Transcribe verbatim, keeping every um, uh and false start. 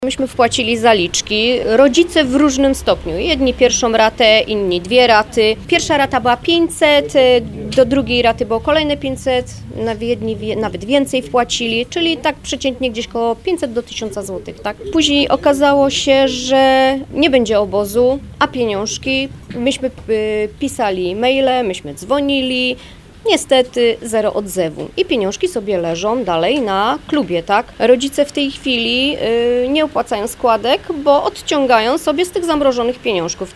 Myśmy wpłacili zaliczki, rodzice w różnym stopniu. Jedni pierwszą ratę, inni dwie raty. Pierwsza rata była pięćset, do drugiej raty było kolejne pięćset, jedni nawet więcej wpłacili, czyli tak przeciętnie gdzieś koło pięćset do tysiąca złotych, tak? Później okazało się, że nie będzie obozu, a pieniążki. Myśmy pisali maile, myśmy dzwonili. Niestety zero odzewu i pieniążki sobie leżą dalej na klubie, tak? Rodzice w tej chwili yy, nie opłacają składek, bo odciągają sobie z tych zamrożonych pieniążków.